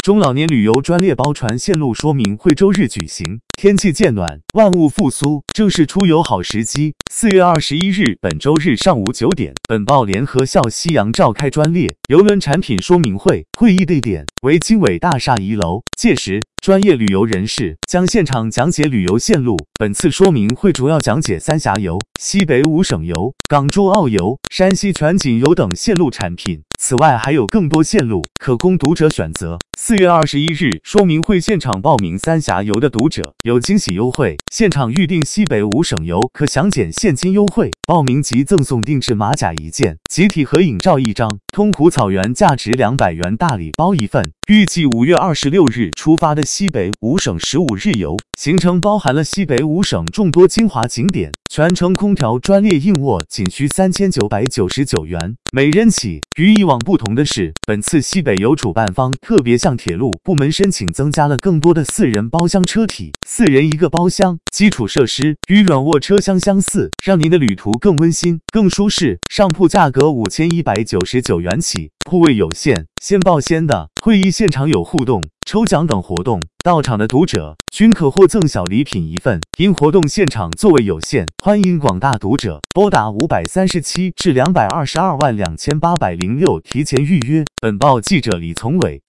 中老年旅游专列包船线路说明会周日举行，天气渐暖，万物复苏，正是出游好时机。4月21日，本周日上午9点，本报联合校西洋召开专列邮轮产品说明会，会议地点为经纬大厦1楼，届时专业旅游人士将现场讲解旅游线路。本次说明会主要讲解三峡游、西北5省游、港珠澳游、山西全景游等线路产品。此外，还有更多线路可供读者选择。4月21日，说明会现场报名三峡游的读者有惊喜优惠，现场预订西北5省游可享减现金优惠，报名即赠送定制马甲1件、集体合影照1张，通湖草原价值200元大礼包1份。预计5月26日出发的西北5省15日游行程包含了西北5省众多精华景点，全程空调专列硬卧仅需3999元，每人起。与以往不同的是，本次西北游主办方特别向铁路部门申请增加了更多的4人包厢车体，4人1个包厢，基础设施与软卧车厢相似，让您的旅途更温馨、更舒适。上铺价格5199元起，铺位有限，先报先的。会议现场有互动、抽奖等活动，到场的读者均可获赠小礼品1份。因活动现场座位有限，欢迎广大读者拨打537至2222806提前预约。本报记者李从伟。